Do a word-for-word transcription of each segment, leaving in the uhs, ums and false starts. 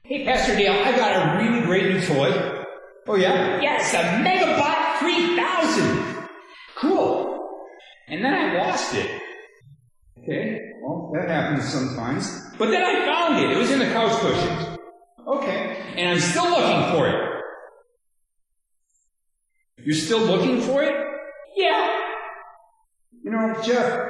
Hey, Pastor Dale, I got a really great new toy. Oh, yeah? Yes, a Megabot three thousand. Cool. And then I lost it. Okay, well, that happens sometimes. But then I found it. It was in the couch cushions. Okay. And I'm still looking for it. You're still looking for it? Yeah. You know, Jeff,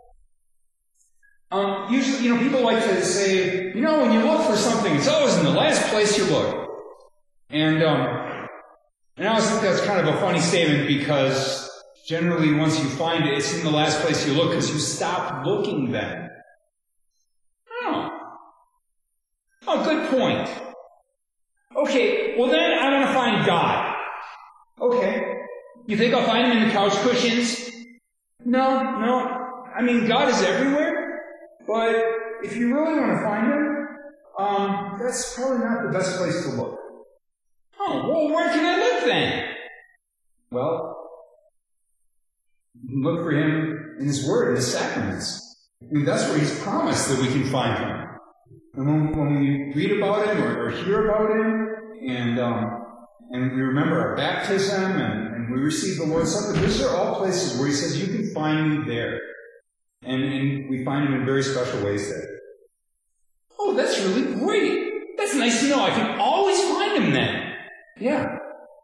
um, usually, you know, people like to say, you know, when you look for something, it's always in the last place you look. And, um, and I always think that's kind of a funny statement because generally once you find it, it's in the last place you look because you stop looking then. Oh. Oh, good point. Okay, well then I want to find God. Okay. You think I'll find him in the couch cushions? No, no. I mean, God is everywhere, but if you really want to find him, um, that's probably not the best place to look. Oh, well, where can I look then? Well, you can look for him in his word, in his sacraments. I mean, that's where he's promised that we can find him. And when, when we read about him or, or hear about him, and um, and we remember our baptism, and, and we receive the Lord's Supper, those are all places where he says, you can find me there. And, and we find him in very special ways there. Oh, that's really great. That's nice to know. I can always find him then. Yeah.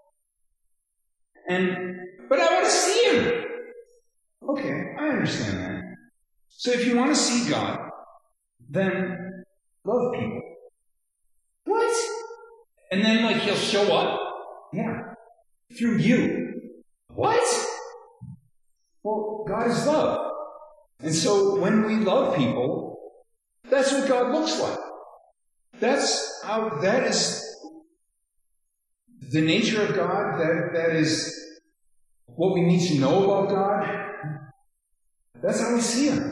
And, but I want to see him. Okay, I understand that. So if you want to see God, then love people. What? And then, like, he'll show up? Yeah. Through you. What? Well, God is love. And so when we love people, that's what God looks like. That's how, that is the nature of God. That, that is what we need to know about God. That's how we see him.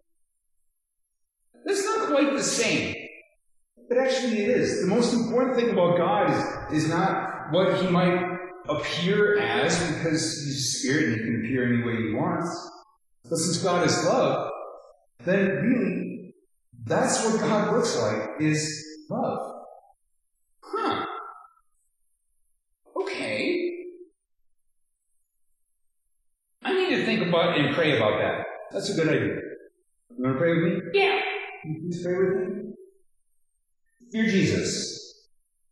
That's not quite the same. But actually it is. The most important thing about God is, is not what he might appear as, because he's spirit and he can appear any way he wants. But since God is love, then really, that's what God looks like, is love. Huh. Okay. I need to think about and pray about that. That's a good idea. You want to pray with me? Yeah. Can you please pray with me? Dear Jesus,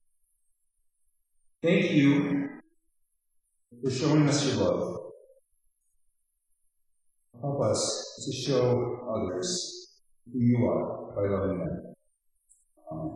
thank you for showing us your love. Help us to show others who you are by loving them. Amen.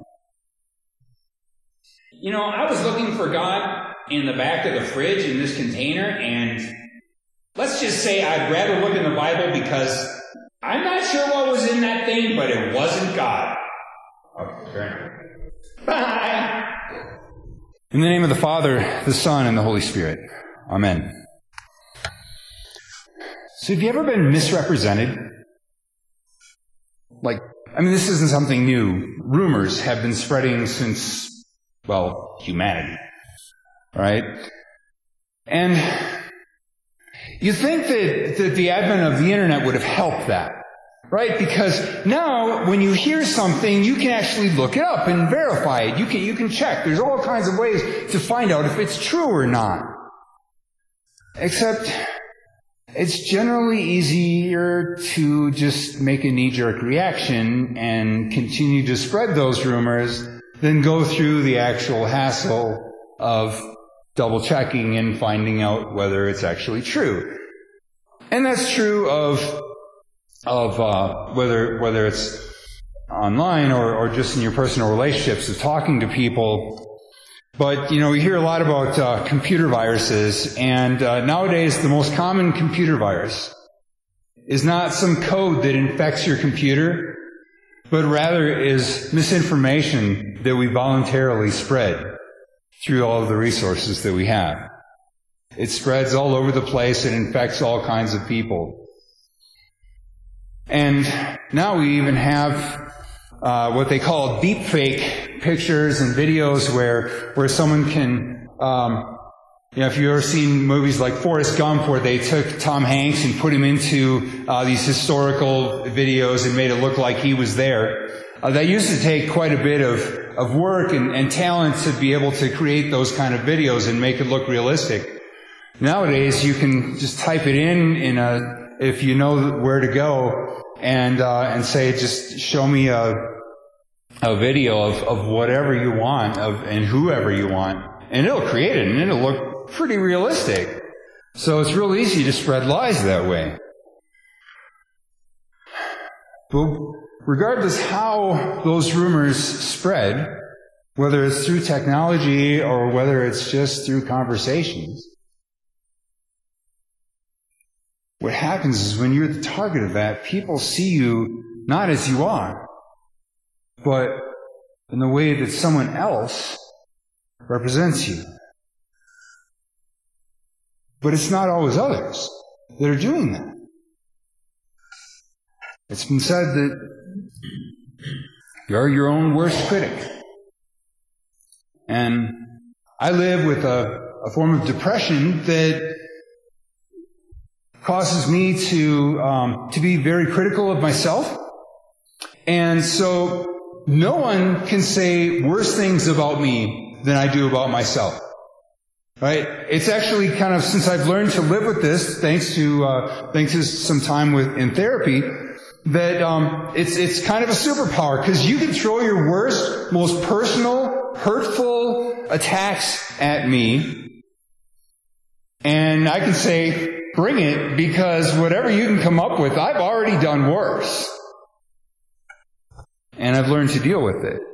You know, I was looking for God in the back of the fridge in this container, and let's just say I'd rather look in the Bible because I'm not sure what was in that thing, but it wasn't God. Okay, fair enough. Bye! In the name of the Father, the Son, and the Holy Spirit. Amen. So have you ever been misrepresented? Like, I mean, this isn't something new. Rumors have been spreading since, well, humanity. Right? And you think that, that the advent of the internet would have helped that. Right? Because now, when you hear something, you can actually look it up and verify it. You can, you can check. There's all kinds of ways to find out if it's true or not. Except, it's generally easier to just make a knee-jerk reaction and continue to spread those rumors than go through the actual hassle of double-checking and finding out whether it's actually true. And that's true of of uh, whether whether it's online or, or just in your personal relationships of talking to people. But, you know, we hear a lot about uh, computer viruses, and uh, nowadays the most common computer virus is not some code that infects your computer, but rather is misinformation that we voluntarily spread through all of the resources that we have. It spreads all over the place and infects all kinds of people. And now we even have uh, what they call deepfake pictures and videos where where someone can, um, you know, if you've ever seen movies like Forrest Gump where they took Tom Hanks and put him into uh, these historical videos and made it look like he was there. Uh, that used to take quite a bit of of work and, and talent to be able to create those kind of videos and make it look realistic. Nowadays, you can just type it in, in a, if you know where to go, and, uh, and say, just show me a, a video of, of whatever you want, of, and whoever you want. And it'll create it, and it'll look pretty realistic. So it's real easy to spread lies that way. But regardless how those rumors spread, whether it's through technology or whether it's just through conversations, what happens is when you're the target of that, people see you not as you are, but in the way that someone else represents you. But it's not always others that are doing that. It's been said that you're your own worst critic. And I live with a, a form of depression that causes me to um, to be very critical of myself. And so no one can say worse things about me than I do about myself. Right? It's actually kind of, since I've learned to live with this, thanks to uh, thanks to some time with in therapy, that um, it's it's kind of a superpower, because you can throw your worst, most personal, hurtful attacks at me, and I can say, bring it, because whatever you can come up with, I've already done worse. And I've learned to deal with it.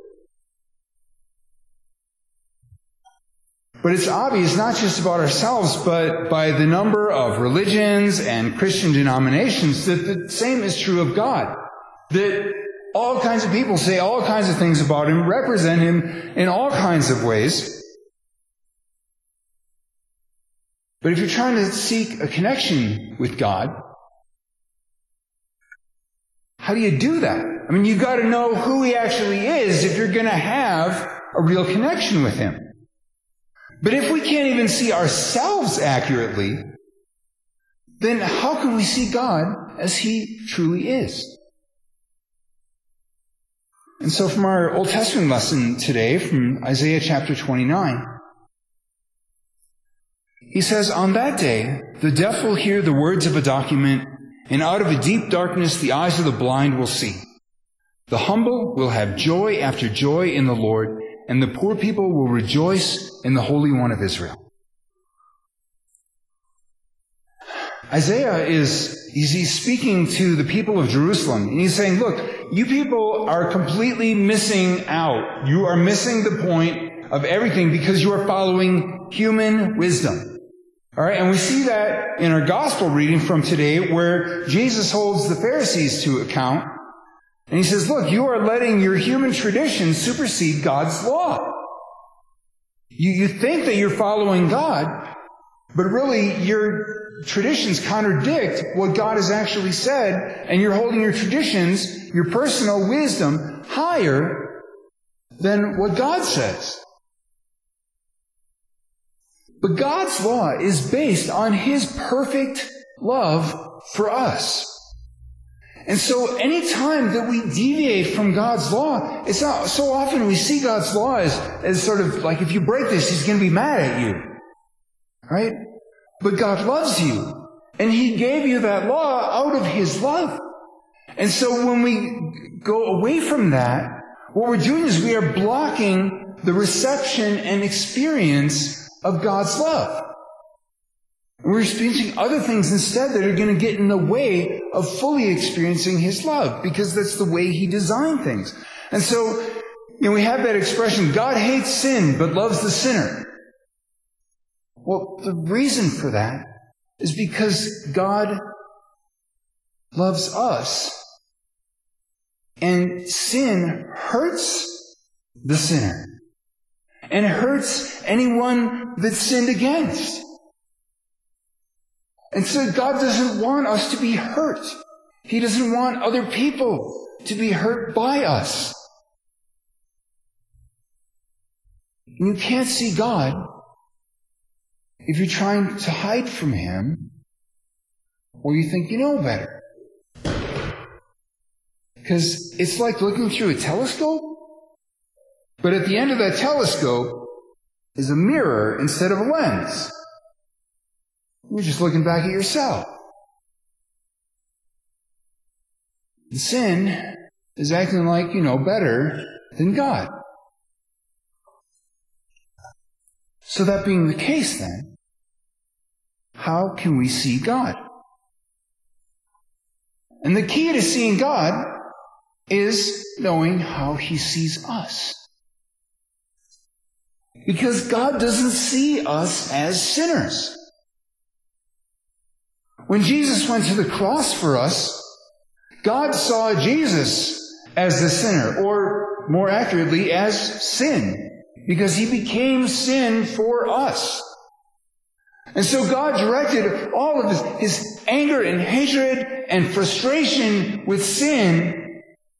But it's obvious, not just about ourselves, but by the number of religions and Christian denominations, that the same is true of God. That all kinds of people say all kinds of things about Him, represent Him in all kinds of ways. But if you're trying to seek a connection with God, how do you do that? I mean, you've got to know who He actually is if you're going to have a real connection with Him. But if we can't even see ourselves accurately, then how can we see God as He truly is? And so from our Old Testament lesson today, from Isaiah chapter twenty-nine, he says, "On that day, the deaf will hear the words of a document, and out of a deep darkness the eyes of the blind will see. The humble will have joy after joy in the Lord, and the poor people will rejoice in the Holy One of Israel." Isaiah is he's speaking to the people of Jerusalem, and he's saying, look, you people are completely missing out. You are missing the point of everything because you are following human wisdom. All right, and we see that in our gospel reading from today, where Jesus holds the Pharisees to account. And he says, look, you are letting your human tradition supersede God's law. You, you think that you're following God, but really your traditions contradict what God has actually said, and you're holding your traditions, your personal wisdom, higher than what God says. But God's law is based on His perfect love for us. And so any time that we deviate from God's law, it's not so often we see God's law as, as sort of like, if you break this, He's going to be mad at you. Right? But God loves you. And He gave you that law out of His love. And so when we go away from that, what we're doing is we are blocking the reception and experience of God's love. We're experiencing other things instead that are going to get in the way of fully experiencing His love, because that's the way He designed things. And so, you know, we have that expression, God hates sin but loves the sinner. Well, the reason for that is because God loves us, and sin hurts the sinner and hurts anyone that's sinned against. And so God doesn't want us to be hurt. He doesn't want other people to be hurt by us. And you can't see God if you're trying to hide from Him, or you think you know better. Because it's like looking through a telescope. But at the end of that telescope is a mirror instead of a lens. You're just looking back at yourself. And sin is acting like you know better than God. So that being the case then, how can we see God? And the key to seeing God is knowing how He sees us. Because God doesn't see us as sinners. When Jesus went to the cross for us, God saw Jesus as the sinner, or more accurately, as sin, because He became sin for us. And so God directed all of his, his anger and hatred and frustration with sin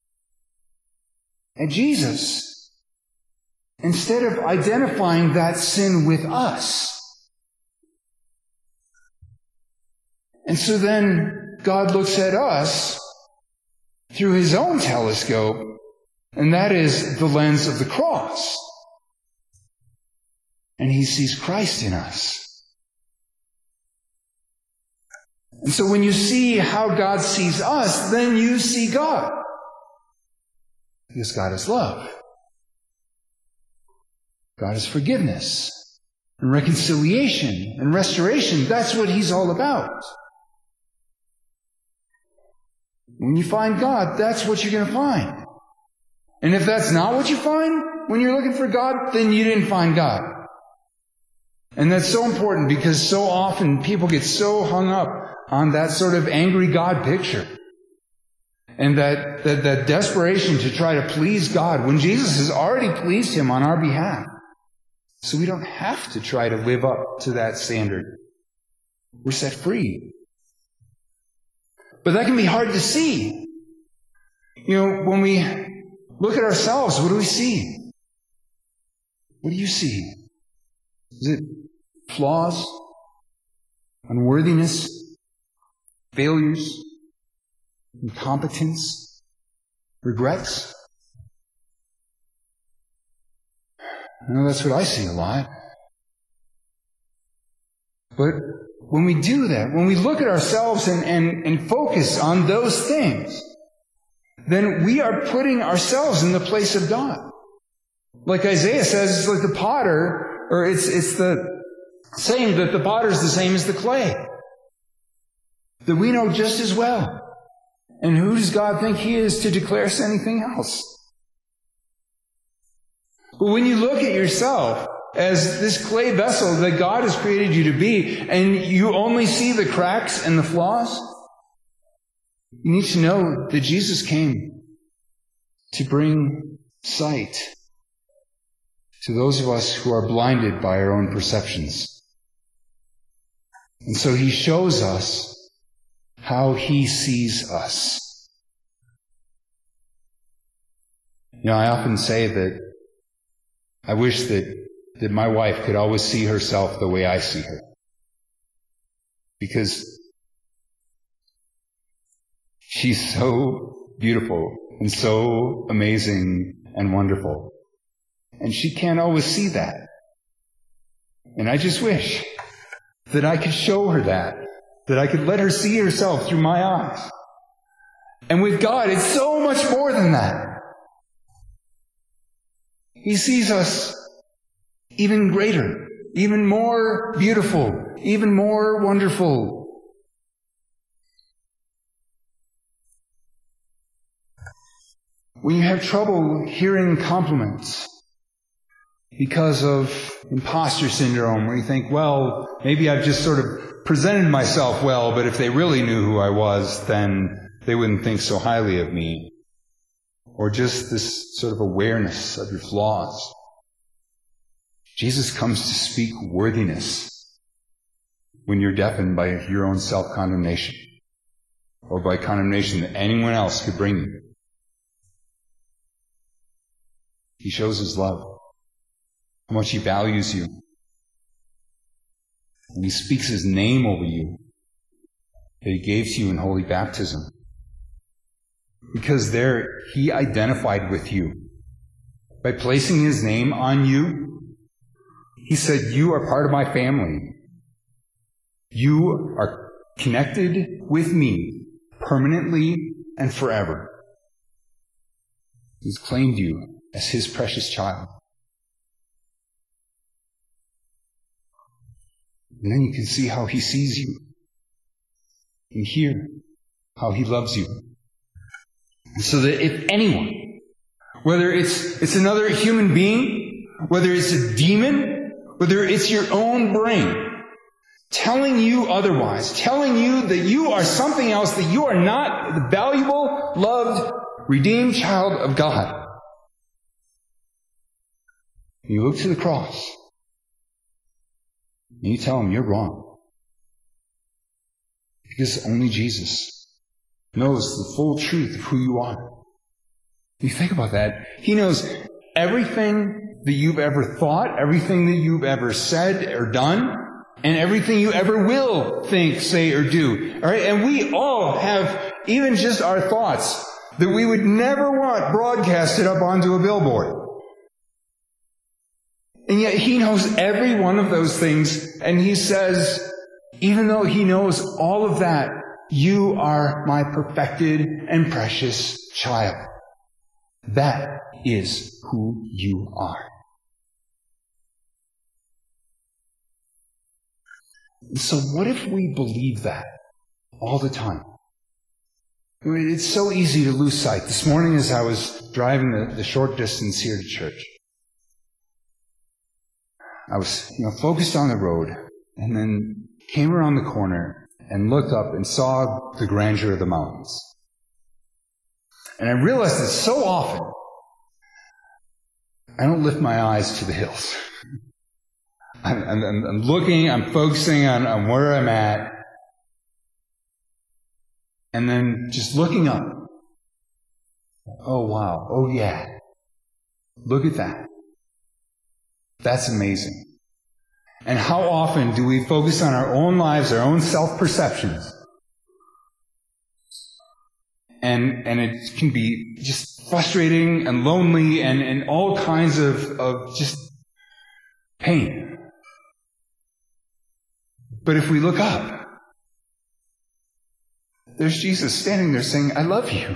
at Jesus, instead of identifying that sin with us. And so then God looks at us through His own telescope, and that is the lens of the cross. And He sees Christ in us. And so when you see how God sees us, then you see God. Because God is love. God is forgiveness and reconciliation and restoration. That's what He's all about. When you find God, that's what you're going to find. And if that's not what you find when you're looking for God, then you didn't find God. And that's so important, because so often people get so hung up on that sort of angry God picture. And that, that, that desperation to try to please God when Jesus has already pleased Him on our behalf. So we don't have to try to live up to that standard. We're set free. But that can be hard to see. You know, when we look at ourselves, what do we see? What do you see? Is it flaws? Unworthiness? Failures? Incompetence? Regrets? I know that's what I see a lot. But when we do that, when we look at ourselves and, and, and focus on those things, then we are putting ourselves in the place of God. Like Isaiah says, it's like the potter, or it's, it's the saying that the potter is the same as the clay. That we know just as well. And who does God think He is to declare us anything else? But when you look at yourself as this clay vessel that God has created you to be, and you only see the cracks and the flaws, you need to know that Jesus came to bring sight to those of us who are blinded by our own perceptions. And so He shows us how He sees us. You know, I often say that I wish that, that my wife could always see herself the way I see her. Because she's so beautiful and so amazing and wonderful. And she can't always see that. And I just wish that I could show her that. That I could let her see herself through my eyes. And with God, it's so much more than that. He sees us even greater, even more beautiful, even more wonderful. When you have trouble hearing compliments because of imposter syndrome, where you think, well, maybe I've just sort of presented myself well, but if they really knew who I was, then they wouldn't think so highly of me. Or just this sort of awareness of your flaws. Jesus comes to speak worthiness when you're deafened by your own self-condemnation, or by condemnation that anyone else could bring you. He shows His love, how much He values you. And He speaks His name over you that He gave to you in holy baptism. Because there He identified with you by placing His name on you. He said, you are part of my family. You are connected with me permanently and forever. He's claimed you as His precious child. And then you can see how He sees you and hear how He loves you. So that if anyone, whether it's, it's another human being, whether it's a demon, whether it's your own brain, telling you otherwise, telling you that you are something else, that you are not the valuable, loved, redeemed child of God, you look to the cross and you tell them you're wrong. Because only Jesus knows the full truth of who you are. You think about that. He knows everything that you've ever thought, everything that you've ever said or done, and everything you ever will think, say, or do. All right? And we all have even just our thoughts that we would never want broadcasted up onto a billboard. And yet He knows every one of those things, and He says, even though He knows all of that, you are my perfected and precious child. That is who you are. So what if we believe that all the time? I mean, it's so easy to lose sight. This morning as I was driving the, the short distance here to church, I was, you know, focused on the road, and then came around the corner and looked up and saw the grandeur of the mountains. And I realized that so often I don't lift my eyes to the hills. I'm, I'm, I'm looking, I'm focusing on, on where I'm at, and then just looking up. Oh wow, oh yeah. Look at that. That's amazing. And how often do we focus on our own lives, our own self-perceptions? And, and it can be just frustrating and lonely and, and all kinds of, of just pain. But if we look up, there's Jesus standing there saying, I love you.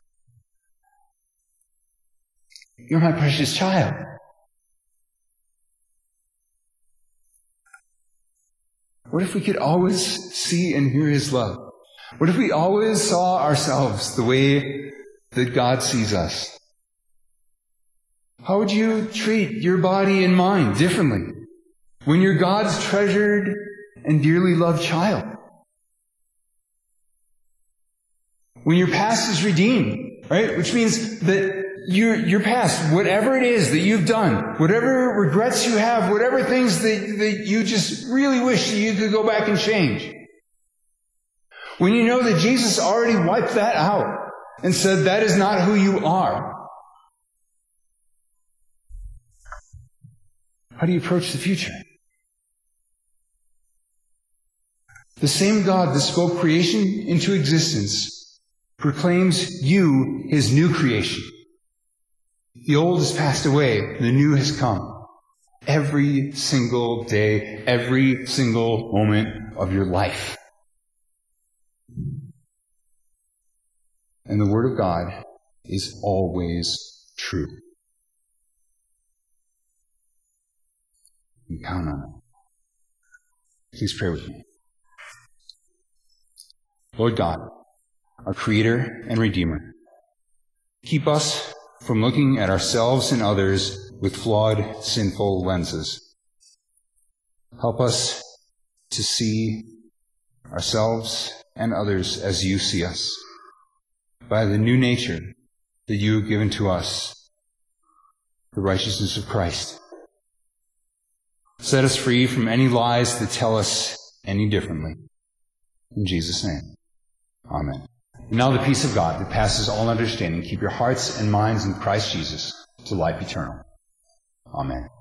You're my precious child. What if we could always see and hear His love? What if we always saw ourselves the way that God sees us? How would you treat your body and mind differently when you're God's treasured and dearly loved child? When your past is redeemed, right? Which means that your, your past, whatever it is that you've done, whatever regrets you have, whatever things that, that you just really wish that you could go back and change. When you know that Jesus already wiped that out and said that is not who you are. How do you approach the future? The same God that spoke creation into existence proclaims you His new creation. The old has passed away, the new has come. Every single day, every single moment of your life. And the Word of God is always true. You can count on it. Please pray with me. Lord God, our Creator and Redeemer, keep us from looking at ourselves and others with flawed, sinful lenses. Help us to see ourselves and others as You see us, by the new nature that You have given to us, the righteousness of Christ. Set us free from any lies that tell us any differently. In Jesus' name, amen. And now the peace of God that passes all understanding, keep your hearts and minds in Christ Jesus to life eternal. Amen.